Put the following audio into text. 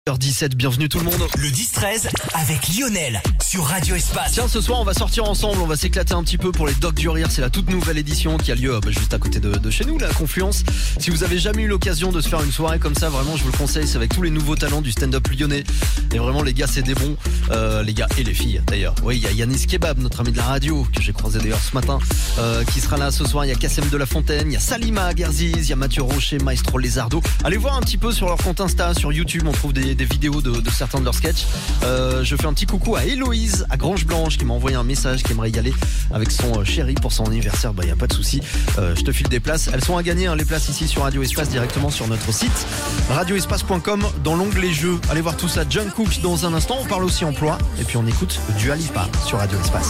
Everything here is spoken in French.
17, bienvenue tout le monde. Le 10-13 avec Lionel sur Radio Espace. Tiens, ce soir on va sortir ensemble, on va s'éclater un petit peu pour les Docs du Rire. C'est la toute nouvelle édition qui a lieu juste à côté de chez nous, la Confluence. Si vous avez jamais eu l'occasion de se faire une soirée comme ça, vraiment je vous le conseille, c'est avec tous les nouveaux talents du stand-up lyonnais. Et vraiment les gars c'est des bons, les gars et les filles d'ailleurs. Oui, il y a Yanis Kebab, notre ami de la radio, que j'ai croisé d'ailleurs ce matin, qui sera là ce soir. Il y a Kassem de la Fontaine, il y a Salima Gerziz, il y a Mathieu Rocher, Maestro Lézardo. Allez voir un petit peu sur leur compte Insta, sur YouTube, on trouve des vidéos de certains de leurs sketchs. Je fais un petit coucou à Héloïse à Grange Blanche qui m'a envoyé un message, qui aimerait y aller avec son chéri pour son anniversaire. Bah y a pas de souci, je te file des places. Elles sont à gagner, les places ici sur Radio Espace, directement sur notre site radioespace.com dans l'onglet jeux. Allez voir tout ça. John Cook dans un instant. On parle aussi emploi et puis on écoute Dua Lipa sur Radio Espace.